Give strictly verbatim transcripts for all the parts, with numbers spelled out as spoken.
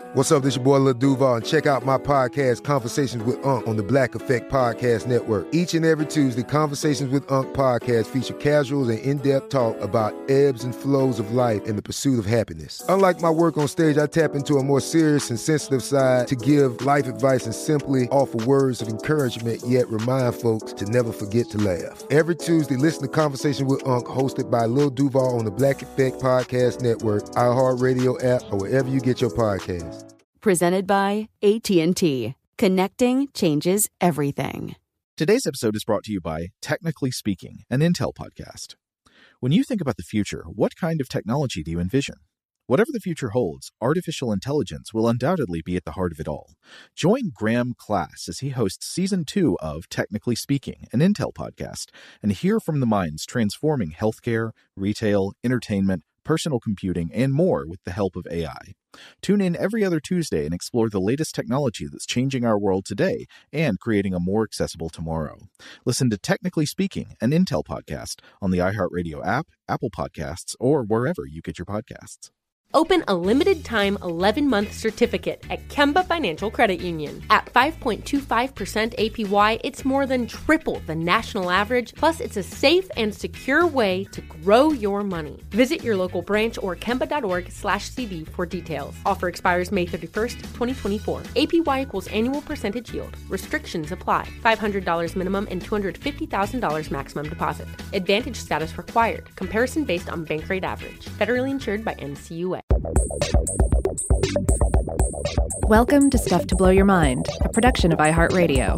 What's up, this your boy Lil Duval, and check out my podcast, Conversations with Unc, on the Black Effect Podcast Network. Each and every Tuesday, Conversations with Unc podcast feature casuals and in-depth talk about ebbs and flows of life and the pursuit of happiness. Unlike my work on stage, I tap into a more serious and sensitive side to give life advice and simply offer words of encouragement, yet remind folks to never forget to laugh. Every Tuesday, listen to Conversations with Unc, hosted by Lil Duval on the Black Effect Podcast Network, iHeartRadio app, or wherever you get your podcasts. Presented by A T and T. Connecting changes everything. Today's episode is brought to you by Technically Speaking, an Intel podcast. When you think about the future, what kind of technology do you envision? Whatever the future holds, artificial intelligence will undoubtedly be at the heart of it all. Join Graham Class as he hosts Season two of Technically Speaking, an Intel podcast, and hear from the minds transforming healthcare, retail, entertainment, personal computing, and more with the help of A I. Tune in every other Tuesday and explore the latest technology that's changing our world today and creating a more accessible tomorrow. Listen to Technically Speaking, an Intel podcast on the iHeartRadio app, Apple Podcasts, or wherever you get your podcasts. Open a limited-time eleven-month certificate at Kemba Financial Credit Union. At five point two five percent A P Y, it's more than triple the national average, plus it's a safe and secure way to grow your money. Visit your local branch or kemba.org slash CD for details. Offer expires May thirty-first, twenty twenty-four. A P Y equals annual percentage yield. Restrictions apply. five hundred dollars minimum and two hundred fifty thousand dollars maximum deposit. Advantage status required. Comparison based on bank rate average. Federally insured by N C U A. Welcome to Stuff to Blow Your Mind, a production of iHeartRadio.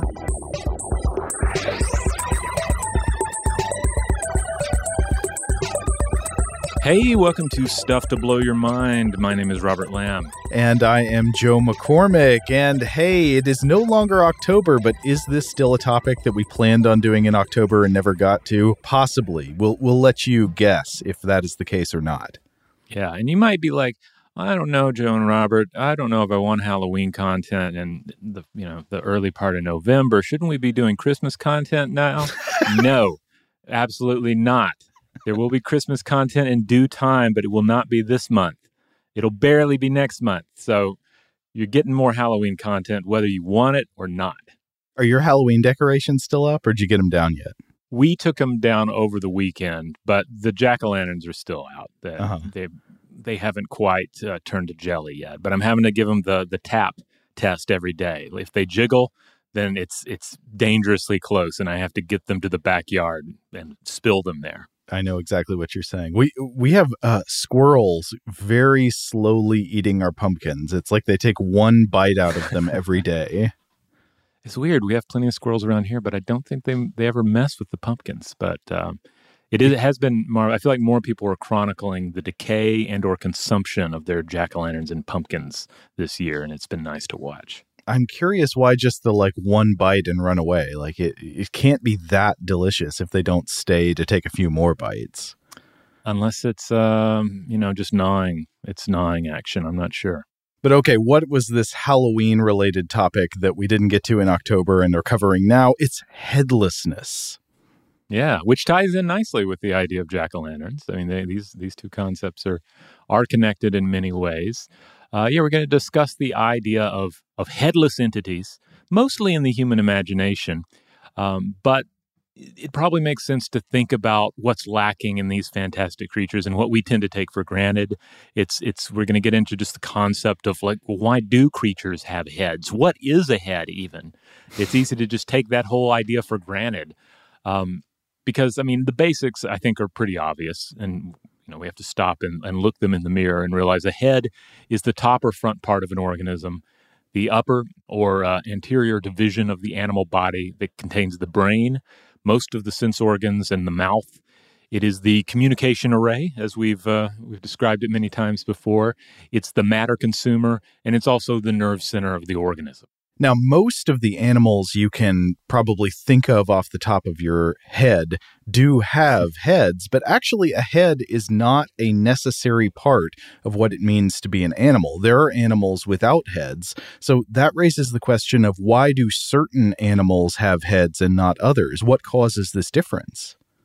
Hey, welcome to Stuff to Blow Your Mind. My name is Robert Lamb. And I am Joe McCormick. And hey, it is no longer October, but is this still a topic that we planned on doing in October and never got to? Possibly. We'll, we'll let you guess if that is the case or not. Yeah, and you might be like, I don't know, Joe and Robert. I don't know if I want Halloween content in the you know the early part of November. Shouldn't we be doing Christmas content now? No, absolutely not. There will be Christmas content in due time, but it will not be this month. It'll barely be next month. So you're getting more Halloween content whether you want it or not. Are your Halloween decorations still up, or did you get them down yet? We took them down over the weekend, but the jack-o'-lanterns are still out. They uh-huh. they, they haven't quite uh, turned to jelly yet, but I'm having to give them the the tap test every day. If they jiggle, then it's it's dangerously close, and I have to get them to the backyard and spill them there. I know exactly what you're saying. We we have uh, squirrels very slowly eating our pumpkins. It's like they take one bite out of them every day. It's weird. We have plenty of squirrels around here, but I don't think they they ever mess with the pumpkins. But um, it, is, it has been more. I feel like more people are chronicling the decay and or consumption of their jack-o'-lanterns and pumpkins this year, and it's been nice to watch. I'm curious why just the like one bite and run away. Like it, it can't be that delicious if they don't stay to take a few more bites. Unless it's um, you know just gnawing. It's gnawing action. I'm not sure. But okay, what was this Halloween-related topic that we didn't get to in October and are covering now? It's headlessness. Yeah, which ties in nicely with the idea of jack-o'-lanterns. I mean, they, these these two concepts are are connected in many ways. Uh, yeah, we're going to discuss the idea of of headless entities, mostly in the human imagination, um, but it probably makes sense to think about what's lacking in these fantastic creatures and what we tend to take for granted. It's it's we're going to get into just the concept of like, well, why do creatures have heads? What is a head even? It's easy to just take that whole idea for granted. Um, because, I mean, the basics, I think, are pretty obvious. And, you know, we have to stop and, and look them in the mirror and realize a head is the top or front part of an organism. The upper or uh, anterior division of the animal body that contains the brain, most of the sense organs, and the mouth. It is the communication array, as we've uh, we've described it many times before. It's the matter consumer, and it's also the nerve center of the organism. Now, most of the animals you can probably think of off the top of your head do have heads, but actually a head is not a necessary part of what it means to be an animal. There are animals without heads, so that raises the question of why do certain animals have heads and not others? What causes this difference?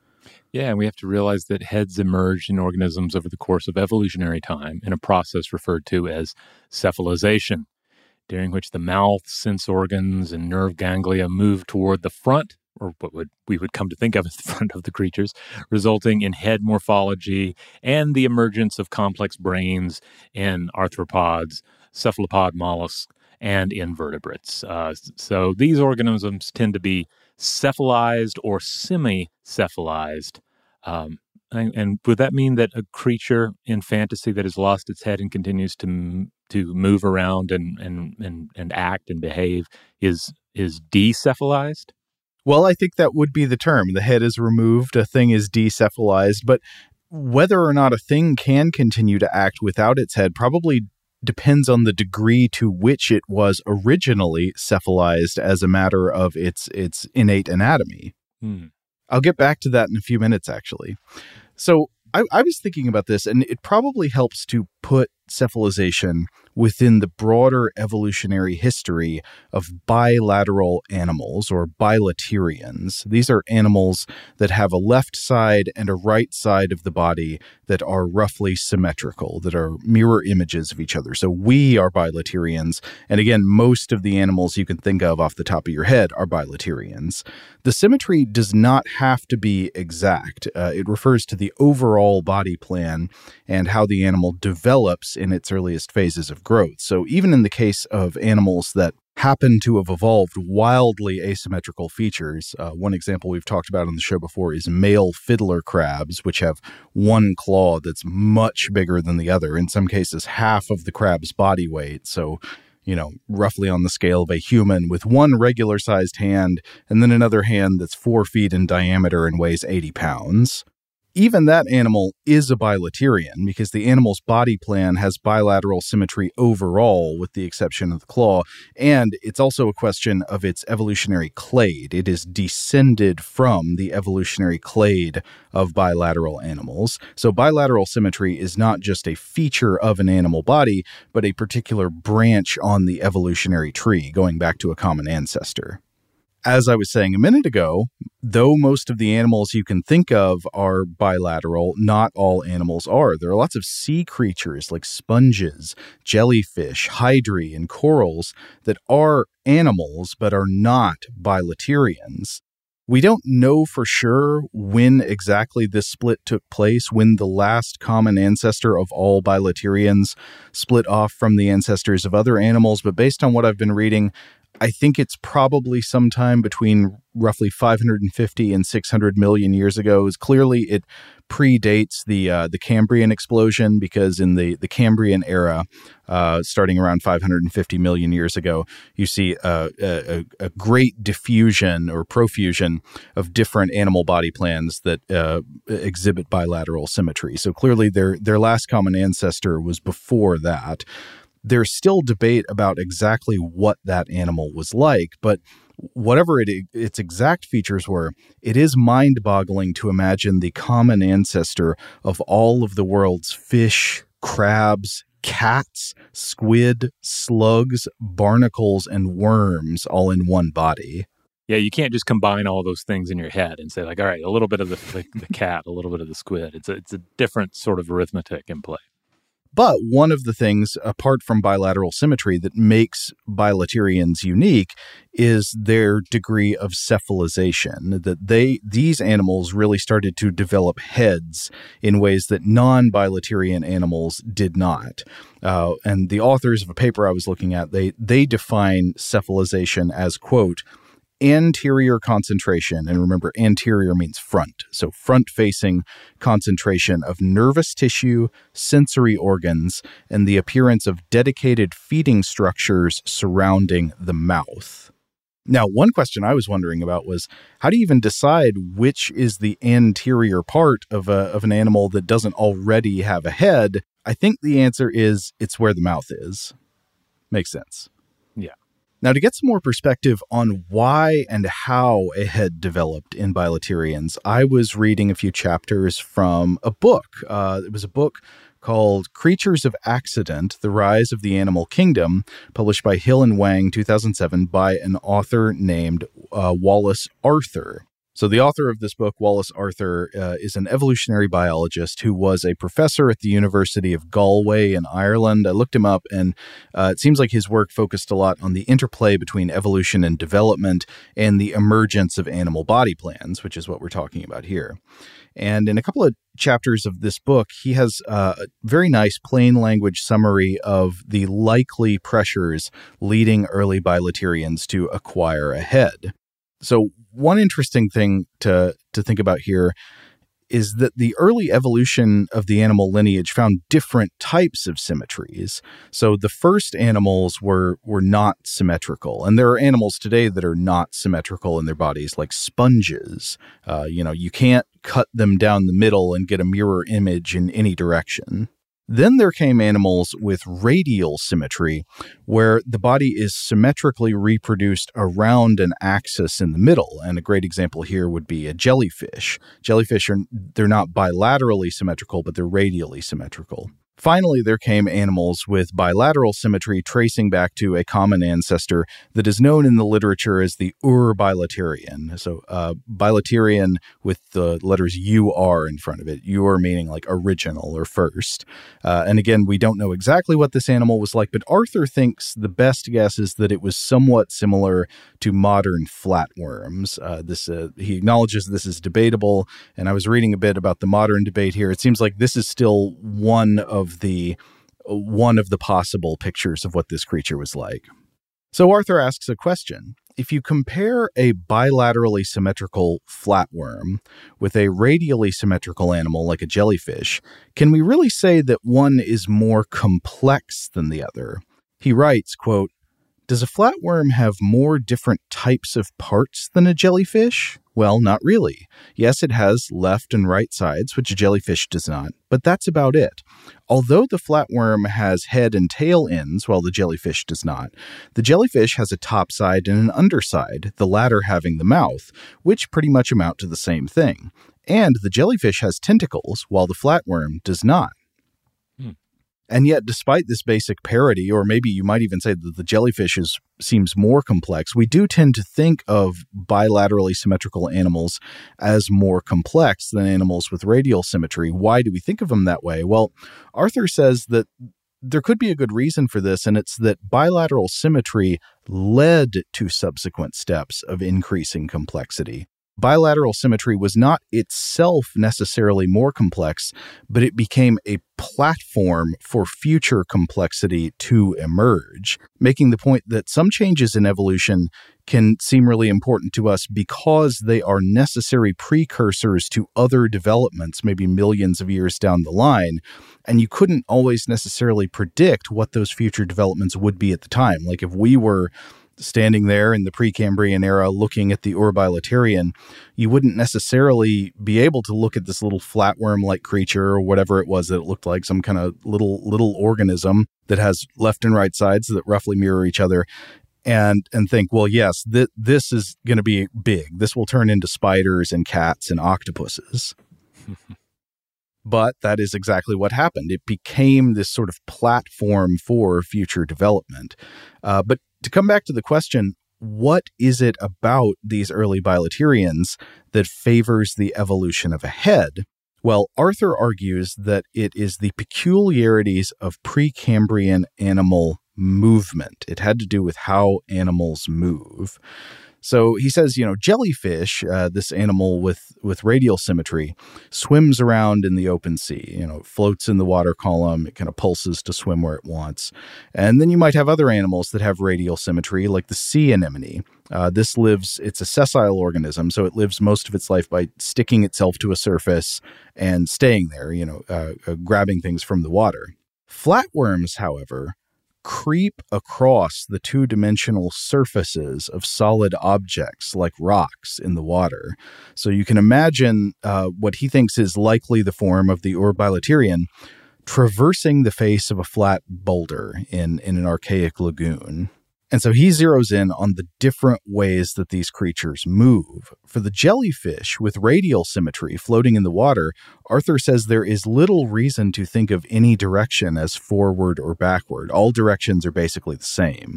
Yeah, and we have to realize that heads emerged in organisms over the course of evolutionary time in a process referred to as cephalization, during which the mouth, sense organs, and nerve ganglia move toward the front, or what would we would come to think of as the front of the creatures, resulting in head morphology and the emergence of complex brains in arthropods, cephalopod mollusks, and invertebrates. Uh, so these organisms tend to be cephalized or semi-cephalized. Um, and, and would that mean that a creature in fantasy that has lost its head and continues to to move around and and and, and act and behave is is decephalized? Well, I think that would be the term. The head is removed, a thing is decephalized, but whether or not a thing can continue to act without its head probably depends on the degree to which it was originally cephalized as a matter of its its innate anatomy. Hmm. I'll get back to that in a few minutes, actually. So I, I was thinking about this, and it probably helps to put cephalization within the broader evolutionary history of bilateral animals, or bilaterians. These are animals that have a left side and a right side of the body that are roughly symmetrical, that are mirror images of each other. So we are bilaterians. And again, most of the animals you can think of off the top of your head are bilaterians. The symmetry does not have to be exact. Uh, it refers to the overall body plan and how the animal develops in its earliest phases of growth. So even in the case of animals that happen to have evolved wildly asymmetrical features, uh, one example we've talked about on the show before is male fiddler crabs, which have one claw that's much bigger than the other, in some cases half of the crab's body weight. So, you know, roughly on the scale of a human, with one regular-sized hand and then another hand that's four feet in diameter and weighs eighty pounds. Even that animal is a bilaterian because the animal's body plan has bilateral symmetry overall, with the exception of the claw, and it's also a question of its evolutionary clade. It is descended from the evolutionary clade of bilateral animals. So bilateral symmetry is not just a feature of an animal body, but a particular branch on the evolutionary tree, going back to a common ancestor. As I was saying a minute ago, though most of the animals you can think of are bilateral, not all animals are. There are lots of sea creatures like sponges, jellyfish, hydra, and corals that are animals but are not bilaterians. We don't know for sure when exactly this split took place, when the last common ancestor of all bilaterians split off from the ancestors of other animals, but based on what I've been reading, I think it's probably sometime between roughly five hundred fifty and six hundred million years ago. Clearly, it predates the uh, the Cambrian explosion, because in the, the Cambrian era, uh, starting around five hundred fifty million years ago, you see uh, a, a great diffusion or profusion of different animal body plans that uh, exhibit bilateral symmetry. So clearly, their their last common ancestor was before that. There's still debate about exactly what that animal was like, but whatever it, its exact features were, it is mind-boggling to imagine the common ancestor of all of the world's fish, crabs, cats, squid, slugs, barnacles, and worms all in one body. Yeah, you can't just combine all those things in your head and say, like, all right, a little bit of the, the, the cat, a little bit of the squid. It's a, it's a different sort of arithmetic in play. But one of the things, apart from bilateral symmetry, that makes bilaterians unique is their degree of cephalization, that they these animals really started to develop heads in ways that non-bilaterian animals did not. Uh, and the authors of a paper I was looking at, they they define cephalization as, quote, anterior concentration, and remember, anterior means front, so front-facing concentration of nervous tissue, sensory organs, and the appearance of dedicated feeding structures surrounding the mouth. Now, one question I was wondering about was, how do you even decide which is the anterior part of a of an animal that doesn't already have a head? I think the answer is it's where the mouth is. Makes sense. Yeah. Now, to get some more perspective on why and how a head developed in bilaterians, I was reading a few chapters from a book. Uh, it was a book called Creatures of Accident, The Rise of the Animal Kingdom, published by Hill and Wang, two thousand seven, by an author named uh, Wallace Arthur. So the author of this book, Wallace Arthur, uh, is an evolutionary biologist who was a professor at the University of Galway in Ireland. I looked him up, and uh, it seems like his work focused a lot on the interplay between evolution and development and the emergence of animal body plans, which is what we're talking about here. And in a couple of chapters of this book, he has uh, a very nice plain language summary of the likely pressures leading early bilaterians to acquire a head. So one interesting thing to, to think about here is that the early evolution of the animal lineage found different types of symmetries. So the first animals were were not symmetrical. And there are animals today that are not symmetrical in their bodies, like sponges. Uh, you know, you can't cut them down the middle and get a mirror image in any direction. Then there came animals with radial symmetry, where the body is symmetrically reproduced around an axis in the middle. And a great example here would be a jellyfish. Jellyfish, are they're not bilaterally symmetrical, but they're radially symmetrical. Finally, there came animals with bilateral symmetry tracing back to a common ancestor that is known in the literature as the Ur-bilaterian. So uh, bilaterian with the letters U R in front of it. Ur meaning like original or first. Uh, and again, we don't know exactly what this animal was like, but Arthur thinks the best guess is that it was somewhat similar to modern flatworms. Uh, this uh, he acknowledges this is debatable, and I was reading a bit about the modern debate here. It seems like this is still one of the one of the possible pictures of what this creature was like. So Arthur asks a question. If you compare a bilaterally symmetrical flatworm with a radially symmetrical animal like a jellyfish, can we really say that one is more complex than the other? He writes, quote, "Does a flatworm have more different types of parts than a jellyfish? Well, not really. Yes, it has left and right sides, which a jellyfish does not, but that's about it. Although the flatworm has head and tail ends, while the jellyfish does not, the jellyfish has a top side and an underside, the latter having the mouth, which pretty much amount to the same thing. And the jellyfish has tentacles, while the flatworm does not. And yet, despite this basic parity, or maybe you might even say that the jellyfish is, seems more complex, we do tend to think of bilaterally symmetrical animals as more complex than animals with radial symmetry. Why do we think of them that way? Well, Arthur says that there could be a good reason for this, and it's that bilateral symmetry led to subsequent steps of increasing complexity. Bilateral symmetry was not itself necessarily more complex, but it became a platform for future complexity to emerge, making the point that some changes in evolution can seem really important to us because they are necessary precursors to other developments, maybe millions of years down the line, and you couldn't always necessarily predict what those future developments would be at the time. Like if we were standing there in the Precambrian era looking at the Ur-bilaterian, you wouldn't necessarily be able to look at this little flatworm-like creature or whatever it was that it looked like, some kind of little little organism that has left and right sides that roughly mirror each other, and and think, well, yes, th- this is going to be big. This will turn into spiders and cats and octopuses. But that is exactly what happened. It became this sort of platform for future development. Uh, but to come back to the question, what is it about these early bilaterians that favors the evolution of a head? Well, Arthur argues that it is the peculiarities of Precambrian animal movement. It had to do with how animals move. So he says, you know, jellyfish, uh, this animal with, with radial symmetry, swims around in the open sea, you know, floats in the water column, it kind of pulses to swim where it wants. And then you might have other animals that have radial symmetry, like the sea anemone. Uh, this lives, it's a sessile organism, so it lives most of its life by sticking itself to a surface and staying there, you know, uh, uh, grabbing things from the water. Flatworms, however, creep across the two-dimensional surfaces of solid objects like rocks in the water. So you can imagine uh, what he thinks is likely the form of the Ur-bilaterian traversing the face of a flat boulder in, in an archaic lagoon. And so he zeroes in on the different ways that these creatures move. For the jellyfish with radial symmetry floating in the water, Arthur says there is little reason to think of any direction as forward or backward. All directions are basically the same.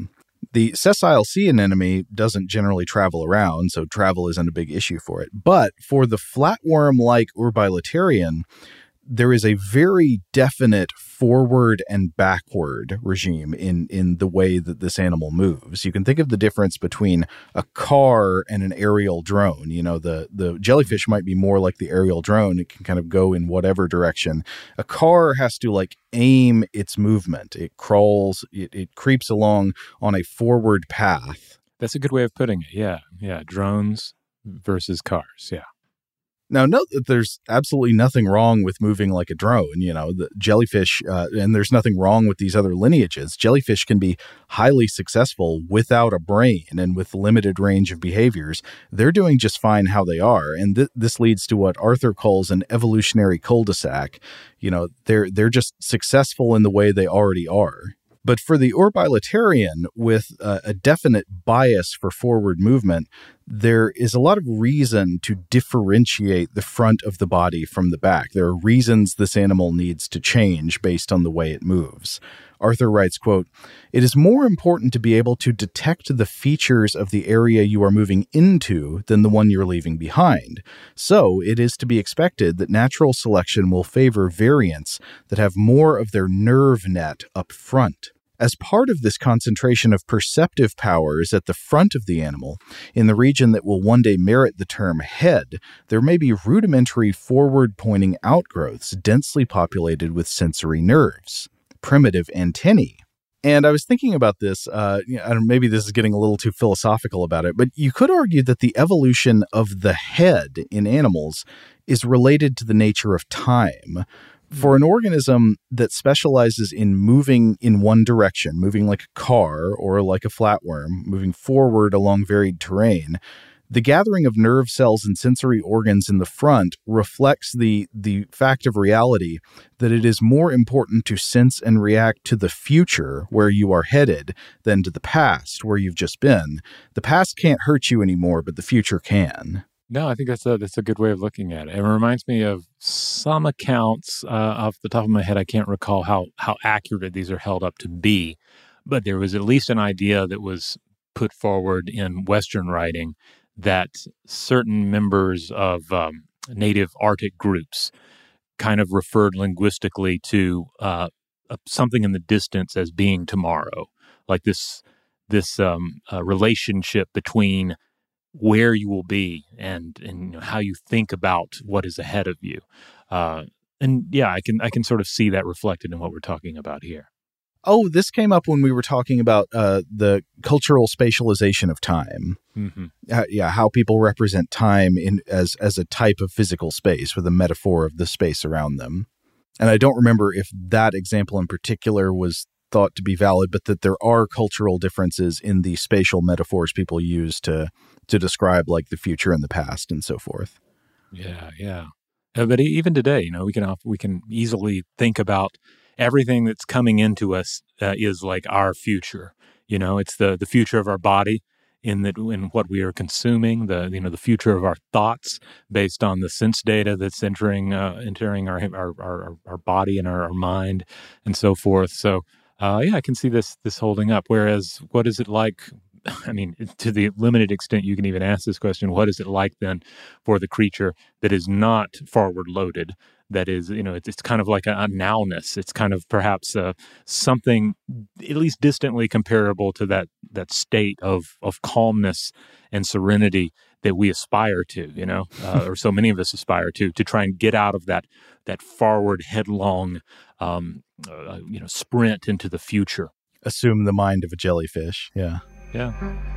The sessile sea anemone doesn't generally travel around, so travel isn't a big issue for it. But for the flatworm-like Urbilaterian, there is a very definite forward and backward regime in, in the way that this animal moves. You can think of the difference between a car and an aerial drone. You know, the, the jellyfish might be more like the aerial drone. It can kind of go in whatever direction. A car has to like aim its movement. It crawls, it, it creeps along on a forward path. That's a good way of putting it. Yeah. Yeah. Drones versus cars. Yeah. Now, note that there's absolutely nothing wrong with moving like a drone. You know, the jellyfish, uh, and there's nothing wrong with these other lineages. Jellyfish can be highly successful without a brain and with limited range of behaviors. They're doing just fine how they are. And th- this leads to what Arthur calls an evolutionary cul-de-sac. You know, they're they're just successful in the way they already are. But for the Urbilaterian, with uh, a definite bias for forward movement, there is a lot of reason to differentiate the front of the body from the back. There are reasons this animal needs to change based on the way it moves. Arthur writes, quote, "It is more important to be able to detect the features of the area you are moving into than the one you're leaving behind. So it is to be expected that natural selection will favor variants that have more of their nerve net up front. As part of this concentration of perceptive powers at the front of the animal, in the region that will one day merit the term head, there may be rudimentary forward-pointing outgrowths densely populated with sensory nerves, primitive antennae." And I was thinking about this, uh, you know, maybe this is getting a little too philosophical about it, but you could argue that the evolution of the head in animals is related to the nature of time. For an organism that specializes in moving in one direction, moving like a car or like a flatworm, moving forward along varied terrain, the gathering of nerve cells and sensory organs in the front reflects the, the fact of reality that it is more important to sense and react to the future where you are headed than to the past where you've just been. The past can't hurt you anymore, but the future can. No, I think that's a that's a good way of looking at it. It reminds me of some accounts uh, off the top of my head. I can't recall how how accurate these are held up to be, but there was at least an idea that was put forward in Western writing that certain members of um, native Arctic groups kind of referred linguistically to uh, something in the distance as being tomorrow, like this this um, uh, relationship between where you will be and and you know, how you think about what is ahead of you. Uh, and yeah, I can I can sort of see that reflected in what we're talking about here. Oh, this came up when we were talking about uh, the cultural spatialization of time. Mm-hmm. Uh, yeah, how people represent time in as as a type of physical space with a metaphor of the space around them. And I don't remember if that example in particular was thought to be valid, but that there are cultural differences in the spatial metaphors people use to to describe like the future and the past and so forth. Yeah, yeah. Uh, but even today, you know, we can we can easily think about everything that's coming into us uh, is like our future. You know, it's the the future of our body in that in what we are consuming. The you know the future of our thoughts based on the sense data that's entering uh, entering our our our, our body and our, our mind and so forth. So. Uh, yeah, I can see this this holding up. Whereas, what is it like? I mean, to the limited extent you can even ask this question, what is it like then for the creature that is not forward loaded? That is, you know, it's, it's kind of like a, a nowness. It's kind of perhaps uh, something at least distantly comparable to that that state of of calmness and serenity that we aspire to, you know, uh, or so many of us aspire to, to try and get out of that that forward, headlong, um, uh, you know, sprint into the future. Assume the mind of a jellyfish. Yeah. Yeah.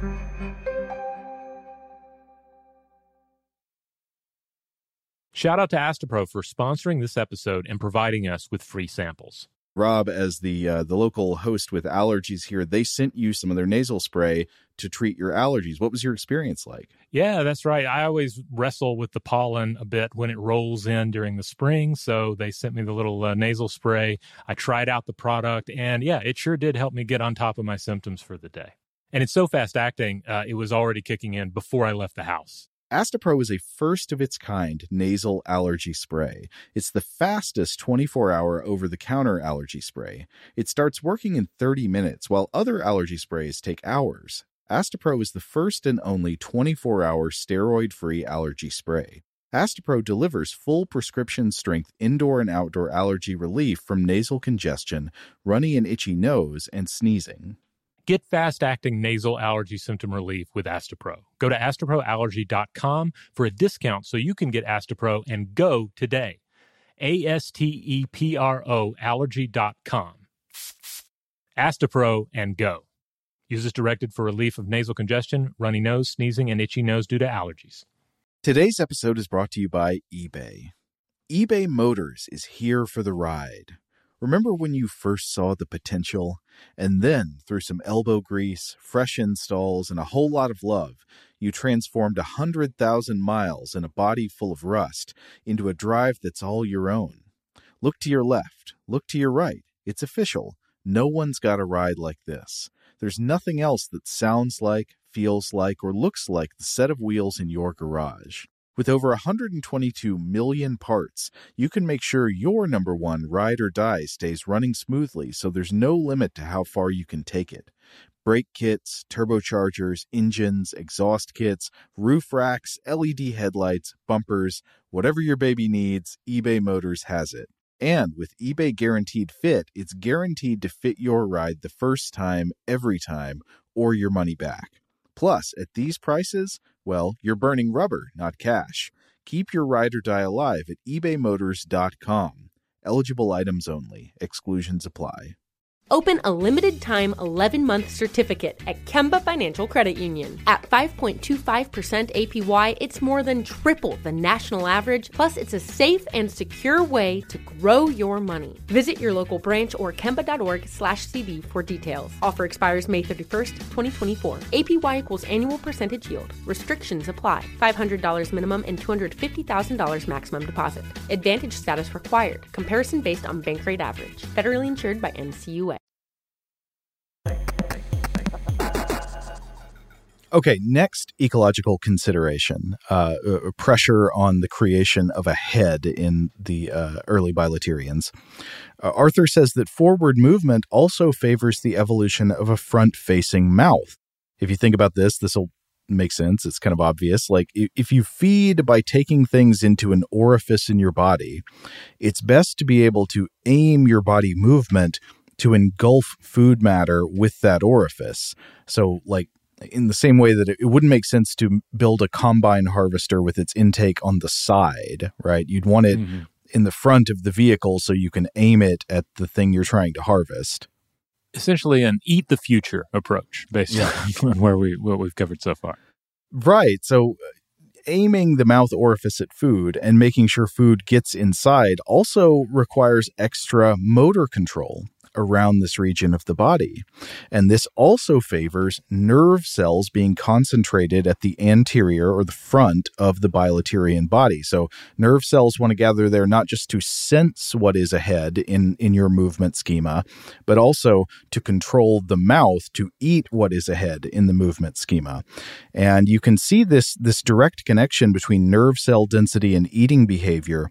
Shout out to Astepro for sponsoring this episode and providing us with free samples. Rob, as the uh, the local host with allergies here, they sent you some of their nasal spray to treat your allergies. What was your experience like? Yeah, that's right. I always wrestle with the pollen a bit when it rolls in during the spring, so they sent me the little uh, nasal spray. I tried out the product, and yeah, it sure did help me get on top of my symptoms for the day. And it's so fast acting, uh, it was already kicking in before I left the house. Astepro is a first-of-its-kind nasal allergy spray. It's the fastest twenty-four hour over-the-counter allergy spray. It starts working in thirty minutes, while other allergy sprays take hours. Astepro is the first and only twenty-four hour steroid-free allergy spray. Astepro delivers full prescription-strength indoor and outdoor allergy relief from nasal congestion, runny and itchy nose, and sneezing. Get fast-acting nasal allergy symptom relief with Astepro. Go to astepro allergy dot com for a discount so you can get Astepro and go today. A S T E P R O allergy dot com. Astepro and go. Use as directed for relief of nasal congestion, runny nose, sneezing, and itchy nose due to allergies. Today's episode is brought to you by eBay. eBay Motors is here for the ride. Remember when you first saw the potential? And then, through some elbow grease, fresh installs, and a whole lot of love, you transformed one hundred thousand miles and a body full of rust into a drive that's all your own. Look to your left. Look to your right. It's official. No one's got a ride like this. There's nothing else that sounds like, feels like, or looks like the set of wheels in your garage. With over one hundred twenty-two million parts, you can make sure your number one ride or die stays running smoothly, so there's no limit to how far you can take it. Brake kits, turbochargers, engines, exhaust kits, roof racks, L E D headlights, bumpers, whatever your baby needs, eBay Motors has it. And with eBay Guaranteed Fit, it's guaranteed to fit your ride the first time, every time, or your money back. Plus, at these prices, well, you're burning rubber, not cash. Keep your ride or die alive at ebay motors dot com. Eligible items only. Exclusions apply. Open a limited-time eleven-month certificate at Kemba Financial Credit Union. At five point two five percent A P Y, it's more than triple the national average, plus it's a safe and secure way to grow your money. Visit your local branch or kemba.org slash CD for details. Offer expires May thirty-first, twenty twenty-four. A P Y equals annual percentage yield. Restrictions apply. five hundred dollars minimum and two hundred fifty thousand dollars maximum deposit. Advantage status required. Comparison based on bank rate average. Federally insured by N C U A. Okay, next ecological consideration, uh, uh, pressure on the creation of a head in the uh, early bilaterians. Uh, Arthur says that forward movement also favors the evolution of a front-facing mouth. If you think about this, this will make sense. It's kind of obvious. Like, if you feed by taking things into an orifice in your body, it's best to be able to aim your body movement to engulf food matter with that orifice. So, like, in the same way that it wouldn't make sense to build a combine harvester with its intake on the side, right? You'd want it mm-hmm. in the front of the vehicle so you can aim it at the thing you're trying to harvest. Essentially an eat the future approach based yeah. on where we, what we've covered so far. Right. So aiming the mouth orifice at food and making sure food gets inside also requires extra motor control around this region of the body. And this also favors nerve cells being concentrated at the anterior or the front of the bilaterian body. So nerve cells want to gather there not just to sense what is ahead in, in your movement schema, but also to control the mouth to eat what is ahead in the movement schema. And you can see this, this direct connection between nerve cell density and eating behavior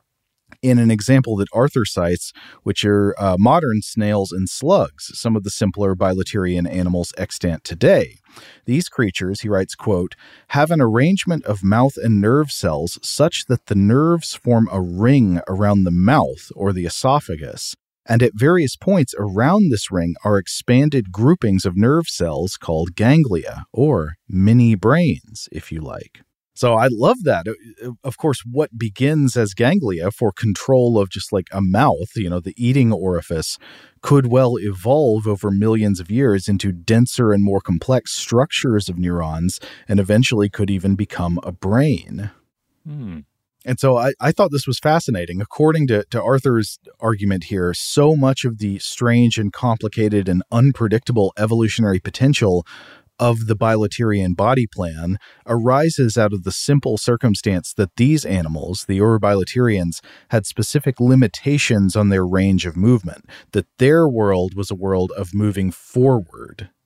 in an example that Arthur cites, which are uh, modern snails and slugs, some of the simpler bilaterian animals extant today. These creatures, he writes, quote, have an arrangement of mouth and nerve cells such that the nerves form a ring around the mouth or the esophagus, and at various points around this ring are expanded groupings of nerve cells called ganglia, or mini brains, if you like. So I love that. Of course, what begins as ganglia for control of just like a mouth, you know, the eating orifice, could well evolve over millions of years into denser and more complex structures of neurons, and eventually could even become a brain. Hmm. And so I, I thought this was fascinating. According to, to Arthur's argument here, so much of the strange and complicated and unpredictable evolutionary potential of the bilaterian body plan arises out of the simple circumstance that these animals, the Urobilaterians, had specific limitations on their range of movement, that their world was a world of moving forward.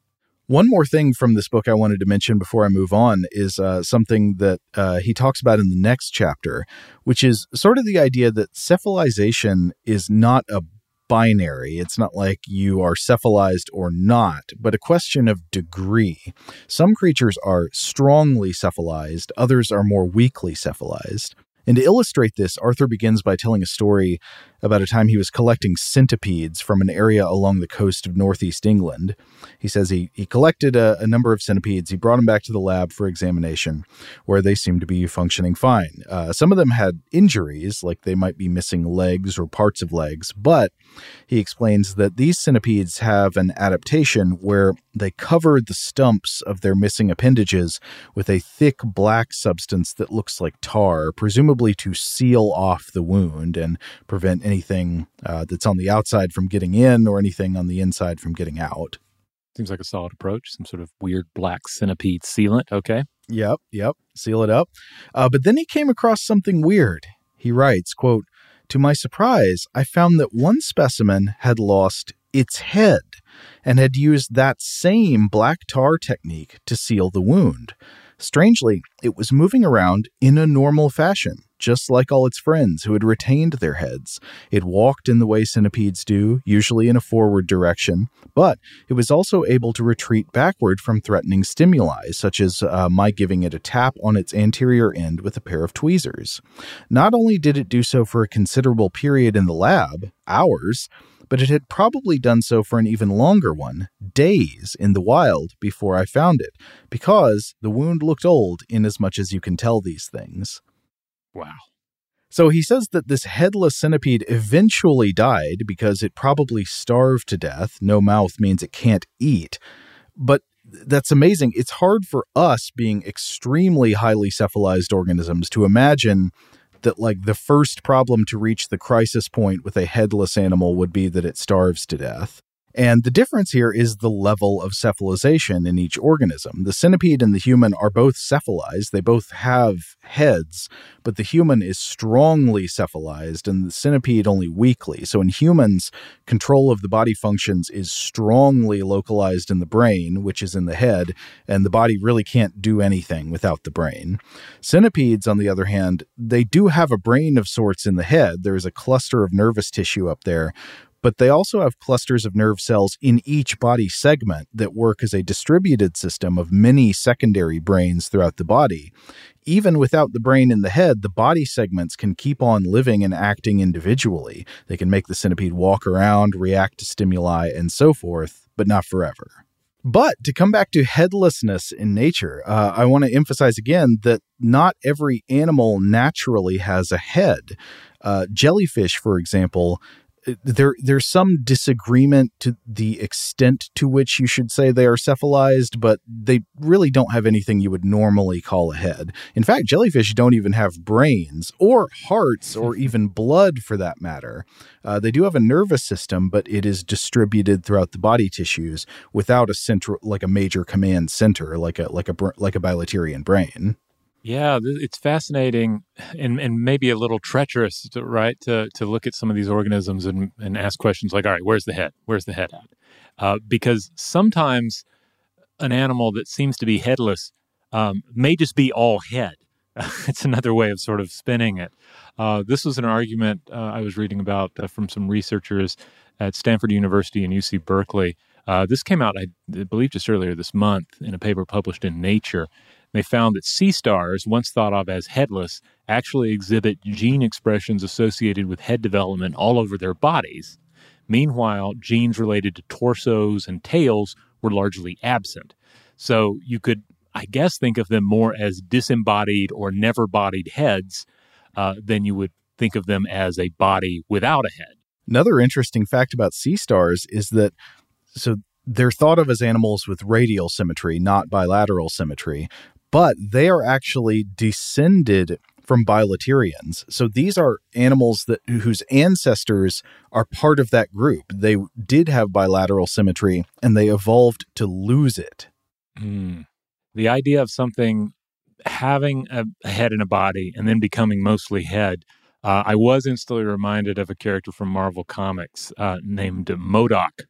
One more thing from this book I wanted to mention before I move on is uh, something that uh, he talks about in the next chapter, which is sort of the idea that cephalization is not a binary. It's not like you are cephalized or not, but a question of degree. Some creatures are strongly cephalized, others are more weakly cephalized. And to illustrate this, Arthur begins by telling a story about a time he was collecting centipedes from an area along the coast of northeast England. He says he, he collected a, a number of centipedes. He brought them back to the lab for examination, where they seemed to be functioning fine. Uh, some of them had injuries, like they might be missing legs or parts of legs, but he explains that these centipedes have an adaptation where they cover the stumps of their missing appendages with a thick black substance that looks like tar, presumably to seal off the wound and prevent anything uh, that's on the outside from getting in or anything on the inside from getting out. Seems like a solid approach. Some sort of weird black centipede sealant. Okay. Yep, yep. Seal it up. Uh, but then he came across something weird. He writes, quote, "To my surprise, I found that one specimen had lost its head and had used that same black tar technique to seal the wound. Strangely, it was moving around in a normal fashion, just like all its friends who had retained their heads. It walked in the way centipedes do, usually in a forward direction, but it was also able to retreat backward from threatening stimuli, such as uh, my giving it a tap on its anterior end with a pair of tweezers. Not only did it do so for a considerable period in the lab, hours, but it had probably done so for an even longer one, days in the wild before I found it, because the wound looked old in as much as you can tell these things." Wow. So he says that this headless centipede eventually died because it probably starved to death. No mouth means it can't eat. But that's amazing. It's hard for us, being extremely highly cephalized organisms, to imagine that, like, the first problem to reach the crisis point with a headless animal would be that it starves to death. And the difference here is the level of cephalization in each organism. The centipede and the human are both cephalized. They both have heads, but the human is strongly cephalized and the centipede only weakly. So in humans, control of the body functions is strongly localized in the brain, which is in the head, and the body really can't do anything without the brain. Centipedes, on the other hand, they do have a brain of sorts in the head. There is a cluster of nervous tissue up there, but they also have clusters of nerve cells in each body segment that work as a distributed system of many secondary brains throughout the body. Even without the brain in the head, the body segments can keep on living and acting individually. They can make the centipede walk around, react to stimuli, and so forth, but not forever. But to come back to headlessness in nature, uh, I want to emphasize again that not every animal naturally has a head. Uh, jellyfish, for example, There, there's some disagreement to the extent to which you should say they are cephalized, but they really don't have anything you would normally call a head. In fact, jellyfish don't even have brains or hearts or even blood for that matter. Uh, they do have a nervous system, but it is distributed throughout the body tissues without a central, like a major command center, like a like a like a bilaterian brain. Yeah, it's fascinating and, and maybe a little treacherous, to, right, to to look at some of these organisms and, and ask questions like, all right, where's the head? Where's the head at? Uh, because sometimes an animal that seems to be headless um, may just be all head. It's another way of sort of spinning it. Uh, this was an argument uh, I was reading about uh, from some researchers at Stanford University and U C Berkeley. Uh, this came out, I believe, just earlier this month in a paper published in Nature. They found that sea stars, once thought of as headless, actually exhibit gene expressions associated with head development all over their bodies. Meanwhile, genes related to torsos and tails were largely absent. So you could, I guess, think of them more as disembodied or never-bodied heads uh, than you would think of them as a body without a head. Another interesting fact about sea stars is that, so they're thought of as animals with radial symmetry, not bilateral symmetry, but they are actually descended from bilaterians. So these are animals that whose ancestors are part of that group. They did have bilateral symmetry, and they evolved to lose it. Mm. The idea of something having a, a head and a body and then becoming mostly head, uh, I was instantly reminded of a character from Marvel Comics uh, named MODOK.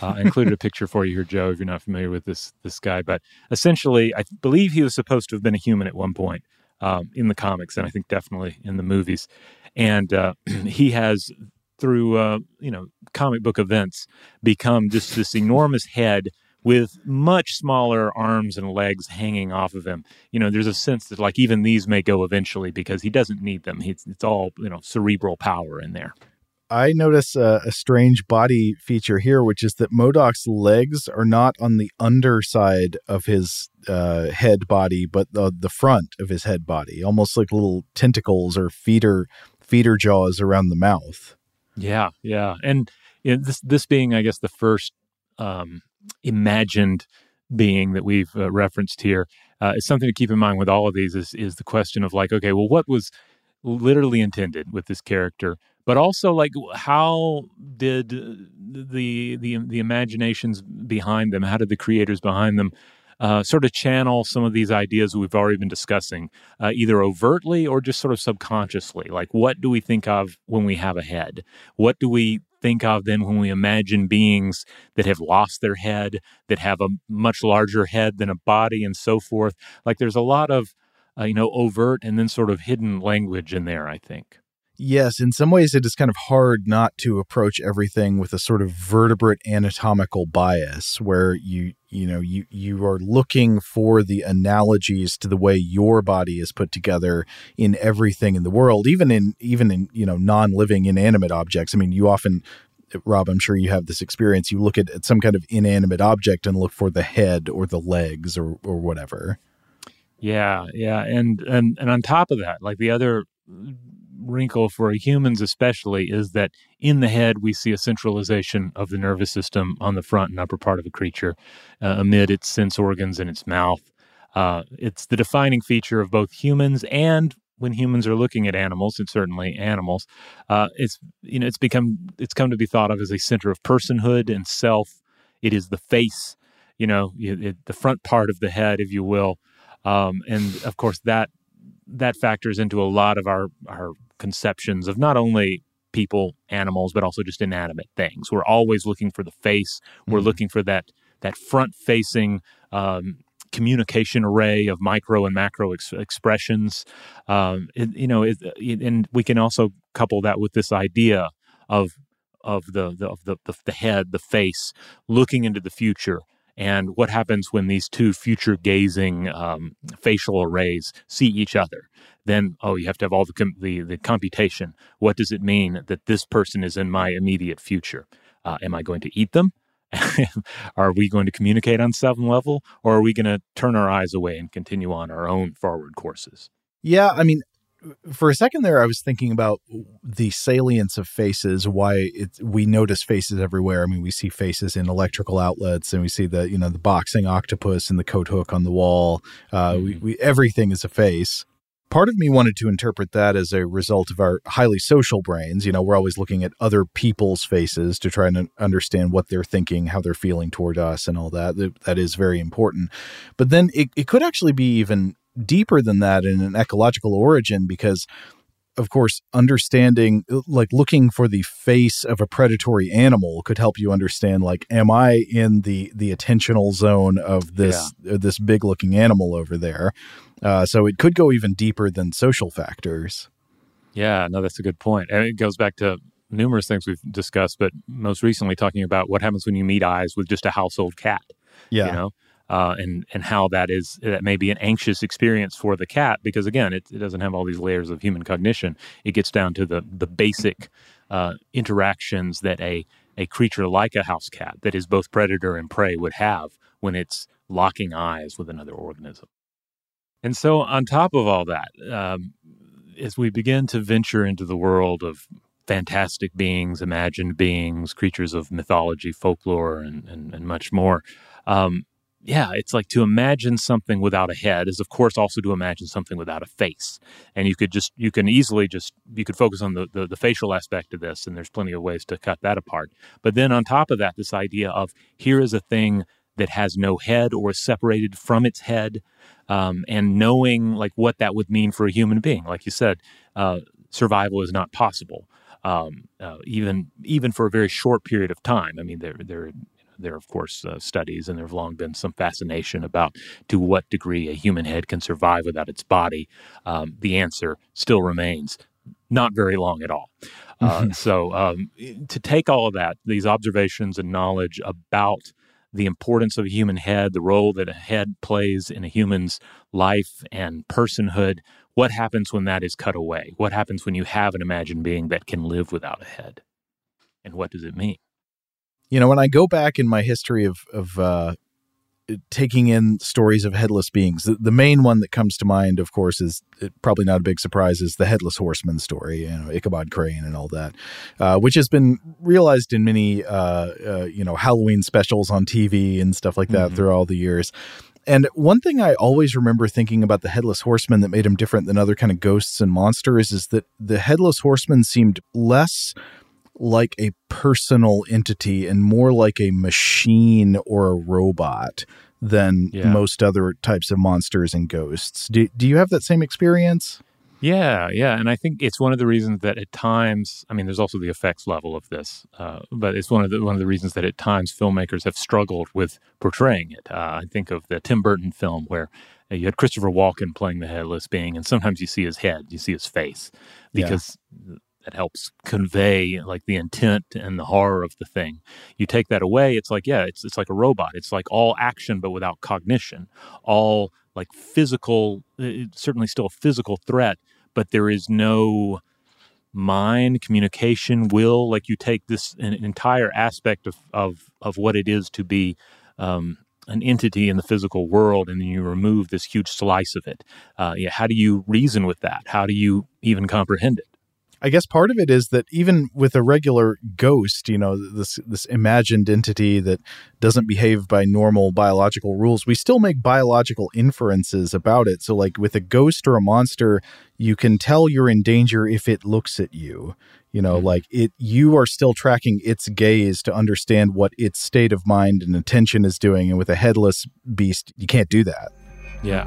Uh, I included a picture for you here, Joe, if you're not familiar with this this guy. But essentially, I believe he was supposed to have been a human at one point um, in the comics, and I think definitely in the movies. And uh, he has, through uh, you know comic book events, become just this enormous head with much smaller arms and legs hanging off of him. You know, there's a sense that like even these may go eventually because he doesn't need them. It's, it's all you know cerebral power in there. I notice a, a strange body feature here, which is that MODOK's legs are not on the underside of his uh, head body, but the, the front of his head body, almost like little tentacles or feeder feeder jaws around the mouth. Yeah, yeah. And you know, this this being, I guess, the first um, imagined being that we've uh, referenced here uh, is something to keep in mind with all of these is, is the question of like, okay, well, what was literally intended with this character? But also, like, how did the the the imaginations behind them, how did the creators behind them uh, sort of channel some of these ideas that we've already been discussing, uh, either overtly or just sort of subconsciously? Like, what do we think of when we have a head? What do we think of then when we imagine beings that have lost their head, that have a much larger head than a body, and so forth? Like, there's a lot of, uh, you know, overt and then sort of hidden language in there, I think. Yes, in some ways it is kind of hard not to approach everything with a sort of vertebrate anatomical bias where you you know you you are looking for the analogies to the way your body is put together in everything in the world, even in even in you know non-living inanimate objects. I mean, you often, Rob, I'm sure you have this experience, you look at, at some kind of inanimate object and look for the head or the legs or or whatever. Yeah, yeah, and and and on top of that, like the other wrinkle for humans especially is that in the head we see a centralization of the nervous system on the front and upper part of a creature uh, amid its sense organs and its mouth. Uh, it's the defining feature of both humans and when humans are looking at animals, and certainly animals. Uh, it's you know it's become it's come to be thought of as a center of personhood and self. It is the face, you know, it, it, the front part of the head, if you will, um, and of course that. that factors into a lot of our, our conceptions of not only people, animals, but also just inanimate things. We're always looking for the face. We're mm-hmm. looking for that that front-facing um, communication array of micro and macro ex- expressions. Um, it, you know, it, it, and we can also couple that with this idea of of the the, of the the the head, the face, looking into the future. And what happens when these two future-gazing um, facial arrays see each other? Then, oh, you have to have all the, com- the the computation. What does it mean that this person is in my immediate future? Uh, am I going to eat them? Are we going to communicate on some level? Or are we going to turn our eyes away and continue on our own forward courses? Yeah, I mean, for a second there, I was thinking about the salience of faces, why it, we notice faces everywhere. I mean, we see faces in electrical outlets, and we see the, you know, the boxing octopus and the coat hook on the wall. Uh, mm-hmm. we, we, everything is a face. Part of me wanted to interpret that as a result of our highly social brains. You know, we're always looking at other people's faces to try and understand what they're thinking, how they're feeling toward us and all that. That, that is very important. But then it, it could actually be even deeper than that in an ecological origin, because of course understanding, like looking for the face of a predatory animal could help you understand, like, am I in the the attentional zone of this yeah. uh, this big looking animal over there? Uh, so it could go even deeper than social factors. Yeah, no, that's a good point. And it goes back to numerous things we've discussed, but most recently talking about what happens when you meet eyes with just a household cat. Yeah. You know? Uh, and and how that is that may be an anxious experience for the cat because again it, it doesn't have all these layers of human cognition. It gets down to the the basic uh, interactions that a a creature like a house cat that is both predator and prey would have when it's locking eyes with another organism. And so on top of all that, um, as we begin to venture into the world of fantastic beings, imagined beings, creatures of mythology, folklore, and and, and much more. Um, Yeah, it's like to imagine something without a head is, of course, also to imagine something without a face. And you could just, you can easily just, you could focus on the, the, the facial aspect of this, and there's plenty of ways to cut that apart. But then on top of that, this idea of here is a thing that has no head or is separated from its head, um, and knowing like what that would mean for a human being. Like you said, uh, survival is not possible, um, uh, even even for a very short period of time. I mean, there there. there are, of course, uh, studies, and there have long been some fascination about to what degree a human head can survive without its body. Um, the answer still remains not very long at all. Uh, so um, to take all of that, these observations and knowledge about the importance of a human head, the role that a head plays in a human's life and personhood, what happens when that is cut away? What happens when you have an imagined being that can live without a head? And what does it mean? You know, when I go back in my history of, of uh, taking in stories of headless beings, the, the main one that comes to mind, of course, is it, probably not a big surprise, is the Headless Horseman story, you know, Ichabod Crane and all that, uh, which has been realized in many, uh, uh, you know, Halloween specials on T V and stuff like that mm-hmm. through all the years. And one thing I always remember thinking about the Headless Horseman that made him different than other kind of ghosts and monsters is that the Headless Horseman seemed less like a personal entity and more like a machine or a robot than yeah. most other types of monsters and ghosts. Do, do you have that same experience? Yeah, yeah. And I think it's one of the reasons that at times, I mean, there's also the effects level of this, uh, but it's one of the one of the reasons that at times filmmakers have struggled with portraying it. Uh, I think of the Tim Burton film where uh, you had Christopher Walken playing the headless being, and sometimes you see his head, you see his face, because yeah. that helps convey like the intent and the horror of the thing. You take that away, it's like, yeah, it's it's like a robot. It's like all action, but without cognition. All like physical, it's certainly still a physical threat, but there is no mind, communication, will. Like you take this an entire aspect of, of, of what it is to be um, an entity in the physical world, and then you remove this huge slice of it. Uh, yeah, how do you reason with that? How do you even comprehend it? I guess part of it is that even with a regular ghost, you know, this this imagined entity that doesn't behave by normal biological rules, we still make biological inferences about it. So like with a ghost or a monster, you can tell you're in danger if it looks at you. You know, mm-hmm. like it, you are still tracking its gaze to understand what its state of mind and attention is doing. And with a headless beast, you can't do that. Yeah.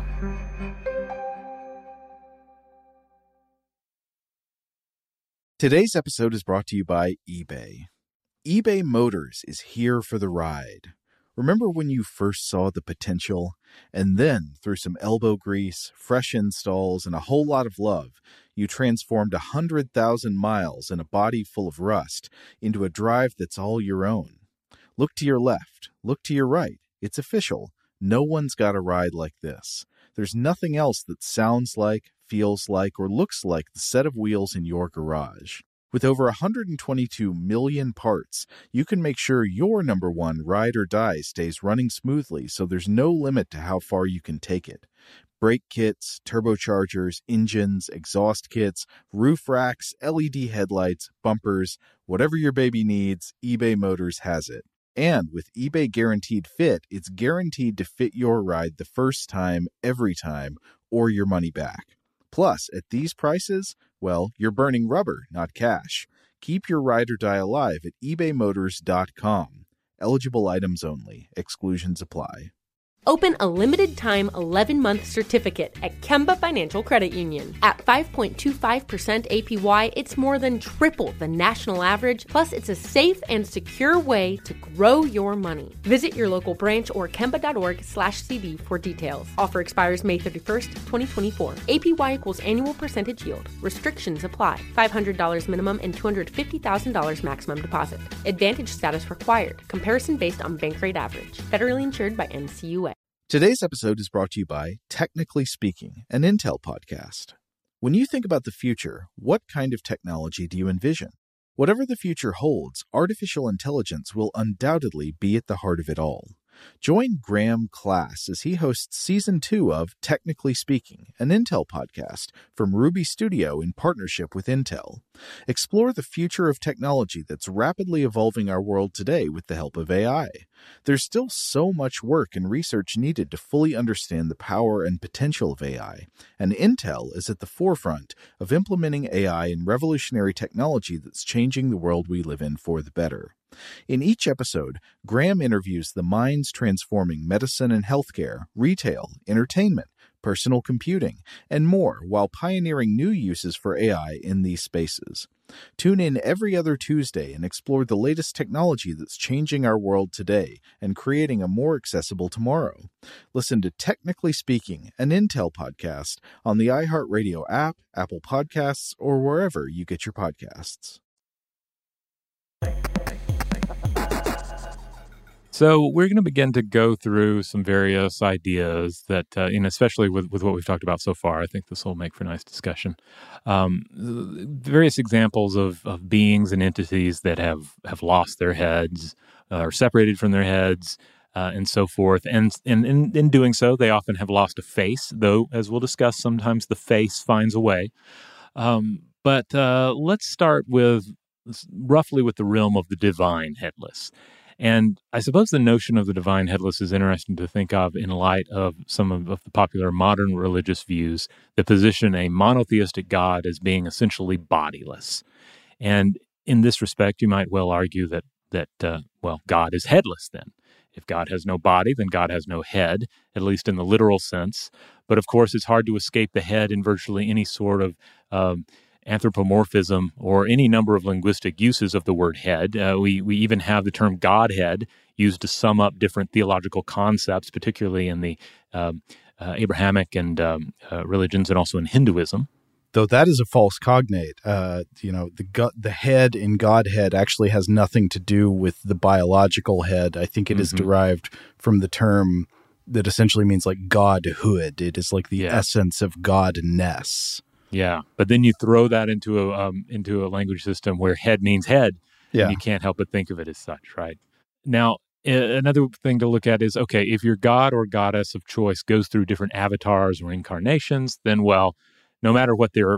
Today's episode is brought to you by eBay. eBay Motors is here for the ride. Remember when you first saw the potential? And then, through some elbow grease, fresh installs, and a whole lot of love, you transformed one hundred thousand miles and a body full of rust into a drive that's all your own. Look to your left. Look to your right. It's official. No one's got a ride like this. There's nothing else that sounds like, feels like, or looks like the set of wheels in your garage. With over one hundred twenty-two million parts, you can make sure your number one ride or die stays running smoothly, so there's no limit to how far you can take it. Brake kits, turbochargers, engines, exhaust kits, roof racks, L E D headlights, bumpers, whatever your baby needs, eBay Motors has it. And with eBay Guaranteed Fit, it's guaranteed to fit your ride the first time, every time, or your money back. Plus, at these prices, well, you're burning rubber, not cash. Keep your ride or die alive at ebay motors dot com. Eligible items only. Exclusions apply. Open a limited-time eleven-month certificate at Kemba Financial Credit Union. At five point two five percent A P Y, it's more than triple the national average, plus it's a safe and secure way to grow your money. Visit your local branch or kemba.org slash CD for details. Offer expires May thirty-first, twenty twenty-four. A P Y equals annual percentage yield. Restrictions apply. five hundred dollars minimum and two hundred fifty thousand dollars maximum deposit. Advantage status required. Comparison based on bank rate average. Federally insured by N C U A. Today's episode is brought to you by Technically Speaking, an Intel podcast. When you think about the future, what kind of technology do you envision? Whatever the future holds, artificial intelligence will undoubtedly be at the heart of it all. Join Graham Class as he hosts Season two of Technically Speaking, an Intel podcast from Ruby Studio in partnership with Intel. Explore the future of technology that's rapidly evolving our world today with the help of A I. There's still so much work and research needed to fully understand the power and potential of A I, and Intel is at the forefront of implementing A I in revolutionary technology that's changing the world we live in for the better. In each episode, Graham interviews the minds transforming medicine and healthcare, retail, entertainment, personal computing, and more while pioneering new uses for A I in these spaces. Tune in every other Tuesday and explore the latest technology that's changing our world today and creating a more accessible tomorrow. Listen to Technically Speaking, an Intel podcast, on the iHeartRadio app, Apple Podcasts, or wherever you get your podcasts. So we're going to begin to go through some various ideas that, uh, and especially with, with what we've talked about so far, I think this will make for nice discussion. Um, various examples of, of beings and entities that have, have lost their heads, uh, or separated from their heads, uh, and so forth. And, and in, in doing so, they often have lost a face, though, as we'll discuss, sometimes the face finds a way. Um, but uh, let's start with roughly with the realm of the divine headless. And I suppose the notion of the divine headless is interesting to think of in light of some of, of the popular modern religious views that position a monotheistic God as being essentially bodiless. And in this respect, you might well argue that, that uh, well, God is headless then. If God has no body, then God has no head, at least in the literal sense. But of course, it's hard to escape the head in virtually any sort of um, anthropomorphism or any number of linguistic uses of the word head. Uh, we we even have the term Godhead used to sum up different theological concepts, particularly in the um, uh, Abrahamic and um, uh, religions, and also in Hinduism. Though that is a false cognate. Uh, you know, the go- the head in Godhead actually has nothing to do with the biological head. I think it mm-hmm. is derived from the term that essentially means like godhood. It is like the yeah. essence of godness. Yeah, but then you throw that into a um, into a language system where head means head, yeah. and you can't help but think of it as such, right? Now, uh, another thing to look at is, okay, if your god or goddess of choice goes through different avatars or incarnations, then, well, no matter what their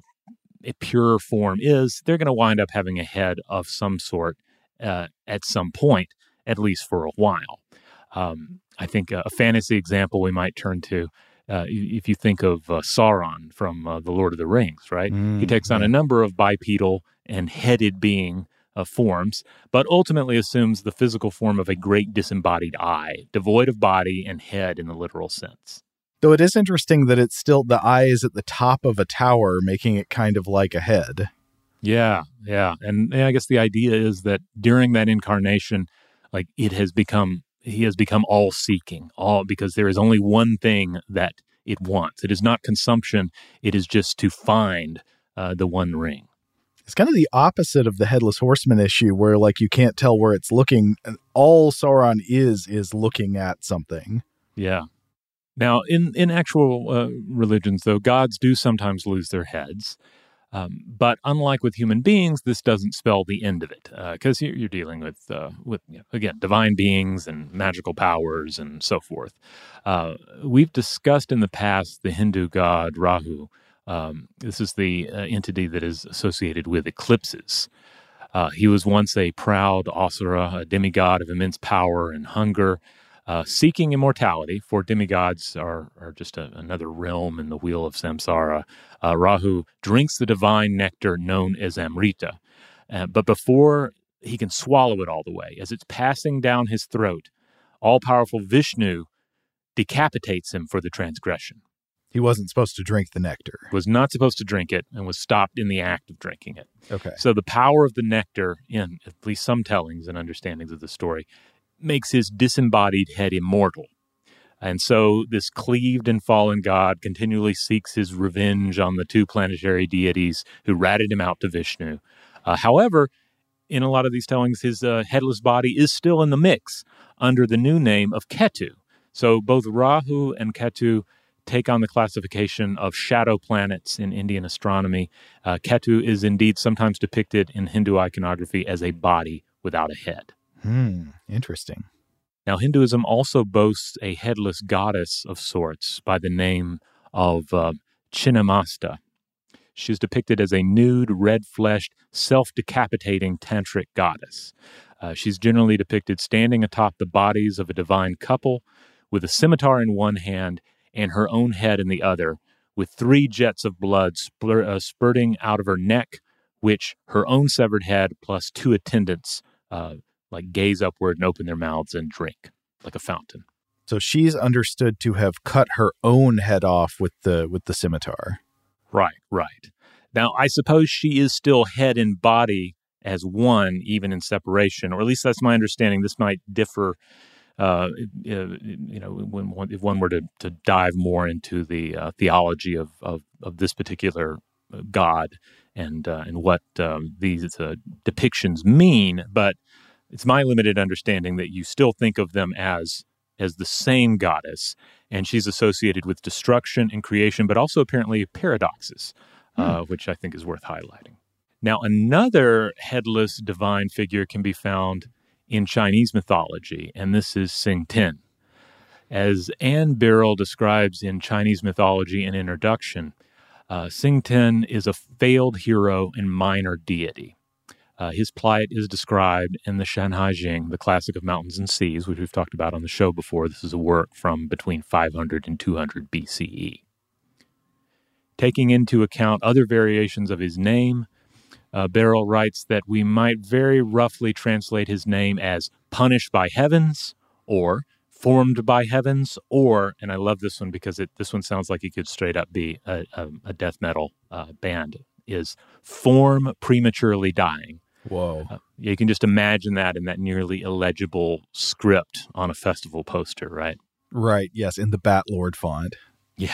pure form is, they're going to wind up having a head of some sort uh, at some point, at least for a while. Um, I think a, a fantasy example we might turn to, Uh, if you think of uh, Sauron from uh, The Lord of the Rings, right? Mm, he takes on yeah. a number of bipedal and headed being uh, forms, but ultimately assumes the physical form of a great disembodied eye, devoid of body and head in the literal sense. Though it is interesting that it's still, the eye is at the top of a tower, making it kind of like a head. Yeah, yeah. And yeah, I guess the idea is that during that incarnation, like it has become He has become all-seeking, all because there is only one thing that it wants. It is not consumption. It is just to find uh, the one ring. It's kind of the opposite of the Headless Horseman issue where, like, you can't tell where it's looking. And all Sauron is, is looking at something. Yeah. Now, in, in actual uh, religions, though, gods do sometimes lose their heads. Um, but unlike with human beings, this doesn't spell the end of it, because uh, you're, you're dealing with, uh, with you know, again, divine beings and magical powers and so forth. Uh, we've discussed in the past the Hindu god Rahu. Um, this is the uh, entity that is associated with eclipses. Uh, he was once a proud Asura, a demigod of immense power and hunger, Uh, seeking immortality, for demigods are, are just a, another realm in the wheel of samsara. Uh, Rahu drinks the divine nectar known as Amrita. Uh, but before he can swallow it all the way, as it's passing down his throat, all-powerful Vishnu decapitates him for the transgression. He wasn't supposed to drink the nectar. Was not supposed to drink it and was stopped in the act of drinking it. Okay. So the power of the nectar, in at least some tellings and understandings of the story, makes his disembodied head immortal. And so this cleaved and fallen god continually seeks his revenge on the two planetary deities who ratted him out to Vishnu. Uh, however, in a lot of these tellings, his uh, headless body is still in the mix under the new name of Ketu. So both Rahu and Ketu take on the classification of shadow planets in Indian astronomy. Uh, Ketu is indeed sometimes depicted in Hindu iconography as a body without a head. Hmm, interesting. Now, Hinduism also boasts a headless goddess of sorts by the name of uh, Chinnamasta. She is depicted as a nude, red-fleshed, self-decapitating tantric goddess. Uh, she's generally depicted standing atop the bodies of a divine couple with a scimitar in one hand and her own head in the other, with three jets of blood splur- uh, spurting out of her neck, which her own severed head plus two attendants uh, like gaze upward and open their mouths and drink like a fountain. So she's understood to have cut her own head off with the with the scimitar. Right, right. Now, I suppose she is still head and body as one, even in separation, or at least that's my understanding. This might differ, uh, you know, when one, if one were to, to dive more into the uh, theology of, of, of this particular god and uh, and what um, these uh, depictions mean. But it's my limited understanding that you still think of them as as the same goddess, and she's associated with destruction and creation, but also apparently paradoxes, hmm. uh, which I think is worth highlighting. Now, another headless divine figure can be found in Chinese mythology, and this is Xingtian. As Anne Birrell describes in Chinese mythology in Introduction, uh, Xingtian is a failed hero and minor deity. Uh, his plight is described in the Shanhai Jing, the classic of mountains and seas, which we've talked about on the show before. This is a work from between five hundred and two hundred B C E. Taking into account other variations of his name, uh, Birrell writes that we might very roughly translate his name as punished by heavens, or formed by heavens, or, and I love this one because it, this one sounds like it could straight up be a, a, a death metal uh, band, is form prematurely dying. Whoa. Uh, you can just imagine that in that nearly illegible script on a festival poster, right? Right, yes, in the Bat Lord font. Yeah.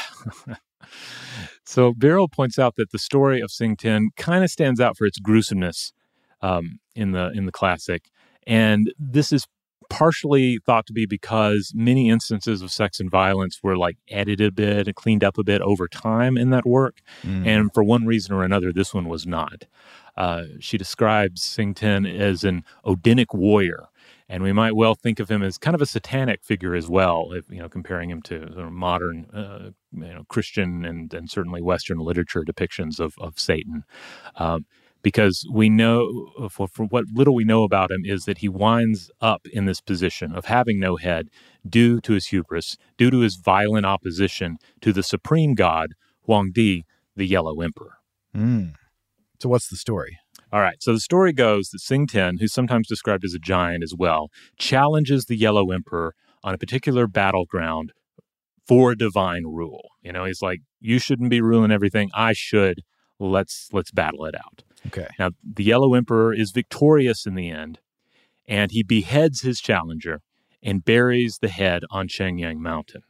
So Birrell points out that the story of Xingtian kind of stands out for its gruesomeness um, in the in the classic. And this is partially thought to be because many instances of sex and violence were like edited a bit and cleaned up a bit over time in that work. Mm. And for one reason or another, this one was not. Uh, she describes Xingtian as an Odinic warrior, and we might well think of him as kind of a satanic figure as well, if, you know, comparing him to sort of modern, uh, you know, Christian and, and certainly Western literature depictions of, of Satan. Um, because we know, for, for what little we know about him, is that he winds up in this position of having no head due to his hubris, due to his violent opposition to the supreme god, Huangdi, the Yellow Emperor. Mm. So what's the story? All right, so the story goes that Xingtian, who's sometimes described as a giant as well, challenges the Yellow Emperor on a particular battleground for divine rule. You know, he's like, you shouldn't be ruling everything, I should. Let's let's battle it out. Okay. Now, the Yellow Emperor is victorious in the end, and he beheads his challenger and buries the head on Chengyang Mountain.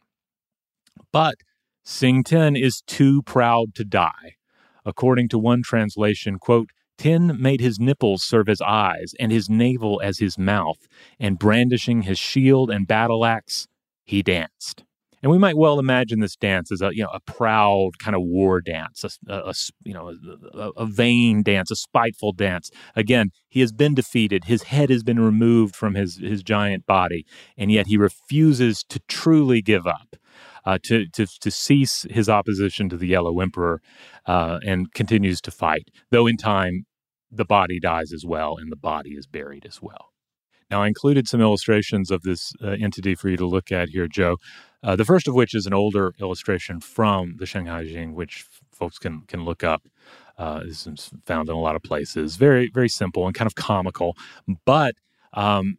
But Xingtian is too proud to die. According to one translation, quote, Tin made his nipples serve as eyes and his navel as his mouth, and brandishing his shield and battle axe, he danced. And we might well imagine this dance as a, you know, a proud kind of war dance, a, a you know, a, a vain dance, a spiteful dance. Again, he has been defeated. His head has been removed from his, his giant body, and yet he refuses to truly give up, uh, to, to, to cease his opposition to the Yellow Emperor, uh, and continues to fight. Though in time, the body dies as well, and the body is buried as well. Now, I included some illustrations of this uh, entity for you to look at here, Joe. Uh, the first of which is an older illustration from the Shanhai Jing, which f- folks can can look up. Uh, this is found in a lot of places. Very, very simple and kind of comical. But um,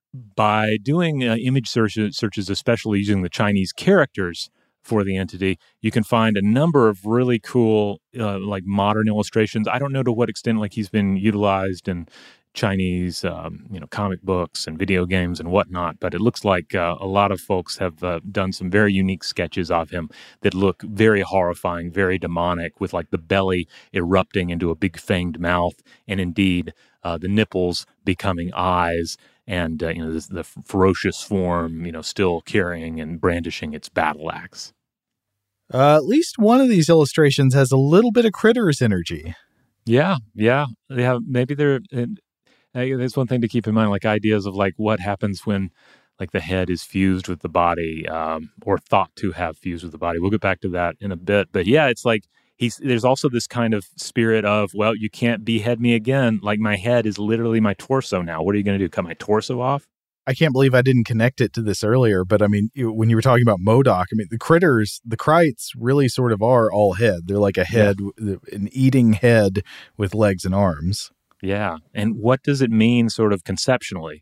by doing uh, image searches, searches, especially using the Chinese characters for the entity, you can find a number of really cool, uh, like modern illustrations. I don't know to what extent like he's been utilized in Chinese, um, you know, comic books and video games and whatnot, but it looks like uh, a lot of folks have uh, done some very unique sketches of him that look very horrifying, very demonic, with like the belly erupting into a big fanged mouth, and indeed uh, the nipples becoming eyes, and uh, you know, this, the ferocious form, you know, still carrying and brandishing its battle axe. Uh, at least one of these illustrations has a little bit of Critters energy. Yeah, yeah, they have. Maybe they're. It, There's one thing to keep in mind, like ideas of like what happens when like the head is fused with the body, um, or thought to have fused with the body. We'll get back to that in a bit. But yeah, it's like he's there's also this kind of spirit of, well, you can't behead me again. Like my head is literally my torso now. What are you going to do? Cut my torso off? I can't believe I didn't connect it to this earlier. But I mean, you, when you were talking about MODOK, I mean, the critters, the Krites really sort of are all head. They're like a head, yeah. an eating head with legs and arms. Yeah. And what does it mean sort of conceptually?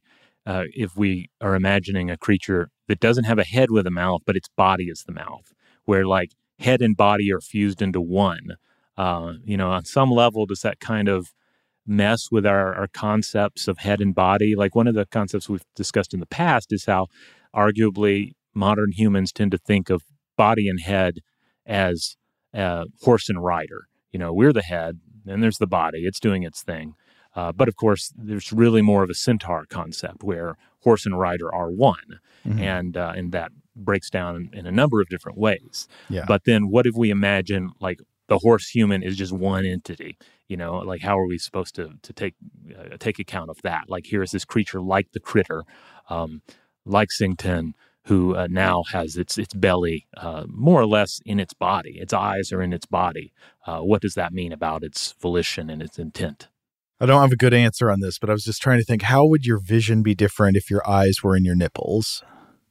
uh, if we are imagining a creature that doesn't have a head with a mouth, but its body is the mouth, where like head and body are fused into one. Uh, you know, on some level, does that kind of mess with our, our concepts of head and body? Like one of the concepts we've discussed in the past is how arguably modern humans tend to think of body and head as uh, horse and rider. You know, we're the head, and there's the body. It's doing its thing. Uh, but of course, there's really more of a centaur concept where horse and rider are one, mm-hmm. and uh, and that breaks down in, in a number of different ways. Yeah. But then, what if we imagine like the horse human is just one entity? You know, like how are we supposed to to take uh, take account of that? Like here is this creature like the critter, um, like Sing-Ten, who uh, now has its its belly uh, more or less in its body. Its eyes are in its body. Uh, what does that mean about its volition and its intent? I don't have a good answer on this, but I was just trying to think, how would your vision be different if your eyes were in your nipples?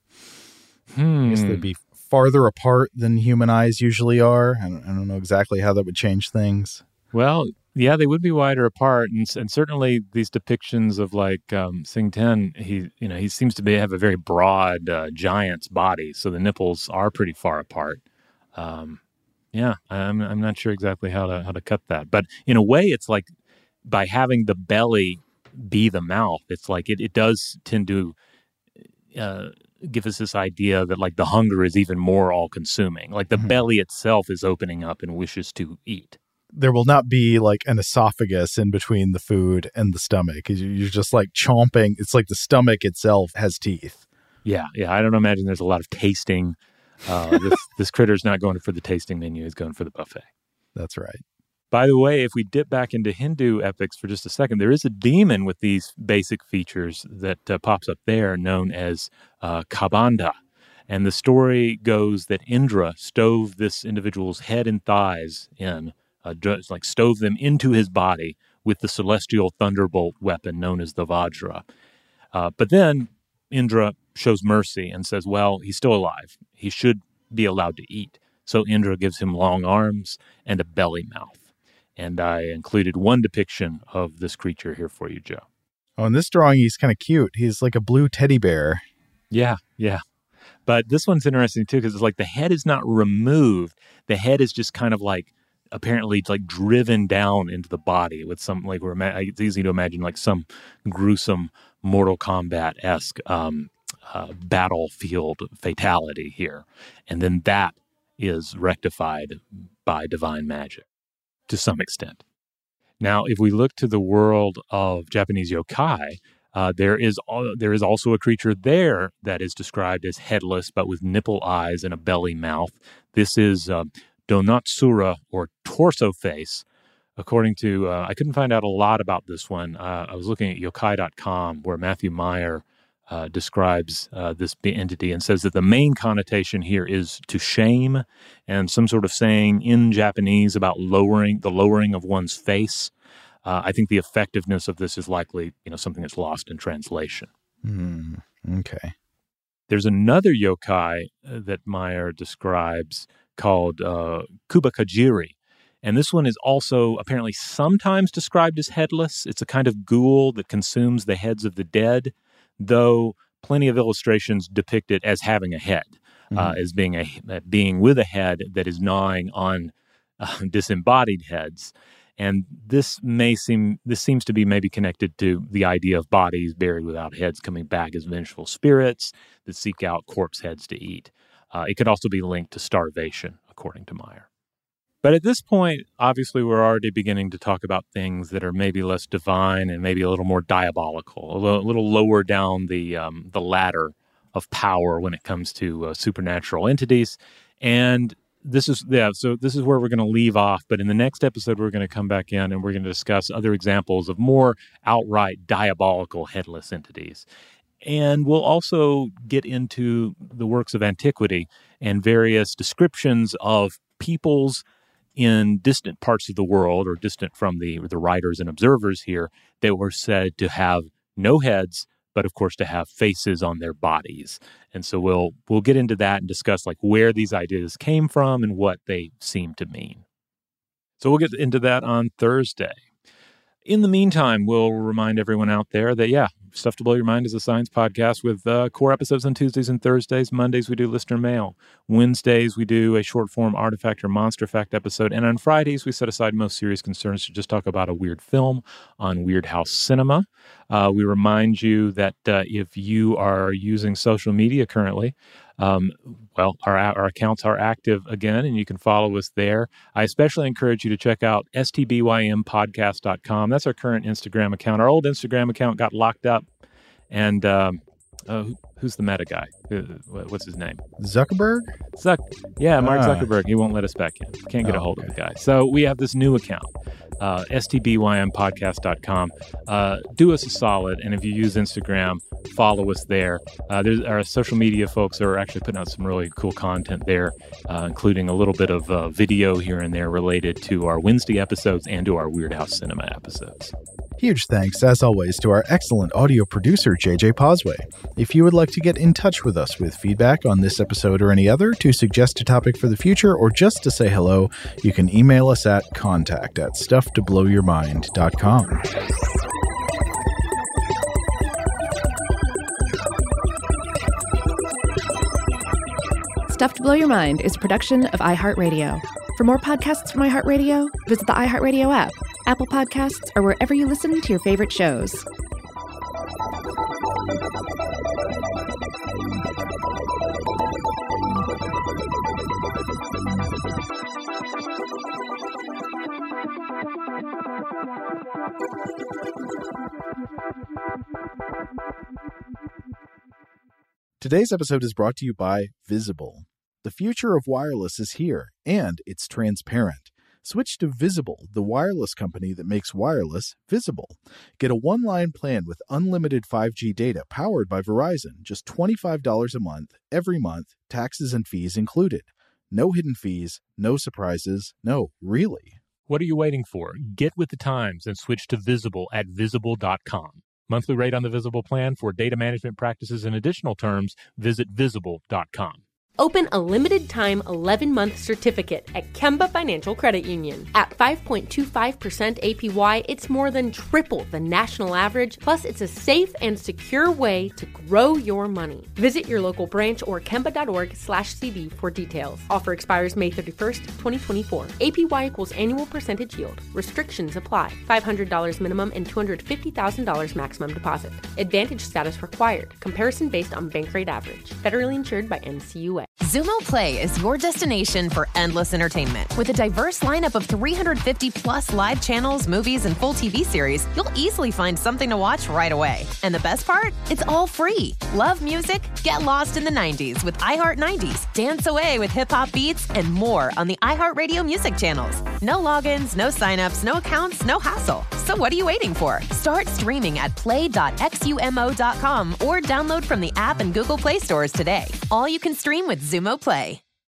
Hmm. I guess they'd be farther apart than human eyes usually are. I don't, I don't know exactly how that would change things. Well, yeah, they would be wider apart, and, and certainly these depictions of like um, Sing-Ten, he you know he seems to be have a very broad uh, giant's body, so the nipples are pretty far apart. Um, yeah, I'm I'm not sure exactly how to how to cut that, but in a way, it's like by having the belly be the mouth, it's like it, it does tend to uh, give us this idea that like the hunger is even more all-consuming. Like the mm-hmm. belly itself is opening up and wishes to eat. There will not be like an esophagus in between the food and the stomach. You're just like chomping. It's like the stomach itself has teeth. Yeah, yeah. I don't imagine there's a lot of tasting. Uh, this, this critter's not going for the tasting menu. He's going for the buffet. That's right. By the way, if we dip back into Hindu epics for just a second, there is a demon with these basic features that uh, pops up there known as uh, Kabanda. And the story goes that Indra stove this individual's head and thighs in, uh, just like stove them into his body with the celestial thunderbolt weapon known as the Vajra. Uh, but then Indra shows mercy and says, well, he's still alive. He should be allowed to eat. So Indra gives him long arms and a belly mouth. And I included one depiction of this creature here for you, Joe. Oh, in this drawing, he's kind of cute. He's like a blue teddy bear. Yeah, yeah. But this one's interesting, too, because it's like the head is not removed. The head is just kind of like apparently like driven down into the body with some, like, we're, it's easy to imagine like some gruesome Mortal Kombat-esque um, uh, battlefield fatality here. And then that is rectified by divine magic. To some extent. Now, if we look to the world of Japanese yokai, uh, there is al- there is also a creature there that is described as headless, but with nipple eyes and a belly mouth. This is uh, Donatsura, or torso face. According to, uh, I couldn't find out a lot about this one. Uh, I was looking at yokai dot com, where Matthew Meyer uh, describes uh, this entity and says that the main connotation here is to shame and some sort of saying in Japanese about lowering the lowering of one's face. Uh, I think the effectiveness of this is likely, you know, something that's lost in translation. Mm, okay. There's another yokai that Meyer describes called uh, Kubakajiri. And this one is also apparently sometimes described as headless. It's a kind of ghoul that consumes the heads of the dead, though plenty of illustrations depict it as having a head, mm-hmm. uh, as being a, a being with a head that is gnawing on uh, disembodied heads. And this may seem this seems to be maybe connected to the idea of bodies buried without heads coming back as vengeful spirits that seek out corpse heads to eat. Uh, it could also be linked to starvation, according to Meyer. But at this point, obviously, we're already beginning to talk about things that are maybe less divine and maybe a little more diabolical, a little, a little lower down the um, the ladder of power when it comes to uh, supernatural entities. And this is, yeah, so this is where we're going to leave off. But in the next episode, we're going to come back in and we're going to discuss other examples of more outright diabolical headless entities. And we'll also get into the works of antiquity and various descriptions of peoples in distant parts of the world, or distant from the the writers and observers here, that were said to have no heads, but of course to have faces on their bodies. And so we'll we'll get into that and discuss like where these ideas came from and what they seem to mean. So we'll get into that on Thursday. In the meantime, we'll remind everyone out there that, yeah, Stuff to Blow Your Mind is a science podcast with uh, core episodes on Tuesdays and Thursdays. Mondays, we do listener mail. Wednesdays, we do a short-form artifact or monster fact episode. And on Fridays, we set aside most serious concerns to just talk about a weird film on Weird House Cinema. Uh, we remind you that uh, if you are using social media currently, Um, well, our our accounts are active again, and you can follow us there. I especially encourage you to check out S T B Y M podcast dot com. That's our current Instagram account. Our old Instagram account got locked up, and um, uh, who's the meta guy? What's his name? Zuckerberg? Zuck. Yeah, Mark Ah. Zuckerberg. He won't let us back in. Can't get Oh, a hold okay. of the guy. So we have this new account. Uh, S T B Y M podcast dot com. Uh, do us a solid, and if you use Instagram, follow us there. Uh, there's, our social media folks are actually putting out some really cool content there, uh, including a little bit of uh, video here and there related to our Wednesday episodes and to our Weird House Cinema episodes. Huge thanks, as always, to our excellent audio producer, J J Posway. If you would like to get in touch with us with feedback on this episode or any other, to suggest a topic for the future, or just to say hello, you can email us at contact at stuff to blow your mind dot com. Stuff to Blow Your Mind is a production of iHeartRadio. For more podcasts from iHeartRadio, visit the iHeartRadio app, Apple Podcasts, or wherever you listen to your favorite shows. Today's episode is brought to you by Visible. The future of wireless is here, and it's transparent. Switch to Visible, the wireless company that makes wireless visible. Get a one-line plan with unlimited five G data powered by Verizon, just twenty-five dollars a month, every month, taxes and fees included. No hidden fees, no surprises, no, really. What are you waiting for? Get with the times and switch to Visible at visible dot com. Monthly rate on the Visible plan for data management practices and additional terms, visit visible dot com. Open a limited-time eleven-month certificate at Kemba Financial Credit Union. At five point two five percent A P Y, it's more than triple the national average, plus it's a safe and secure way to grow your money. Visit your local branch or kemba.org slash CD for details. Offer expires May thirty-first, twenty twenty-four. A P Y equals annual percentage yield. Restrictions apply. five hundred dollars minimum and two hundred fifty thousand dollars maximum deposit. Advantage status required. Comparison based on bank rate average. Federally insured by N C U A. Xumo Play is your destination for endless entertainment. With a diverse lineup of three hundred fifty plus live channels, movies, and full T V series, you'll easily find something to watch right away. And the best part? It's all free. Love music? Get lost in the nineties with iHeart nineties. Dance away with hip-hop beats and more on the iHeartRadio music channels. No logins, no signups, no accounts, no hassle. So what are you waiting for? Start streaming at play dot xumo dot com or download from the app and Google Play stores today. All you can stream with Xumo Play.